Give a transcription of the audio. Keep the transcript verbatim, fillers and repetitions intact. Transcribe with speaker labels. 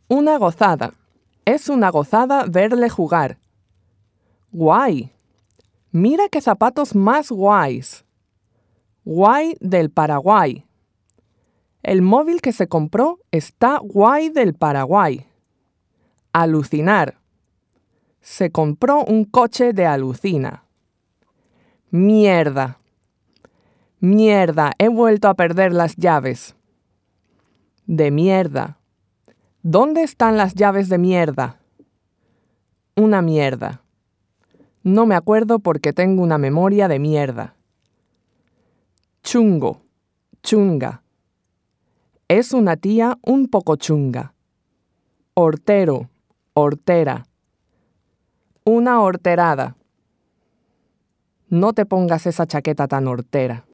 Speaker 1: Una gozada. Es una gozada verle jugar. Guay. Mira qué zapatos más guays. Guay del Paraguay. El móvil que se compró está guay del Paraguay. Alucinar. Se compró un coche de alucina. Mierda. Mierda, he vuelto a perder las llaves. De mierda. ¿Dónde están las llaves de mierda? Una mierda. No me acuerdo porque tengo una memoria de mierda. Chungo. Chunga. Es una tía un poco chunga. Hortero. Hortera. Una horterada. No te pongas esa chaqueta tan hortera.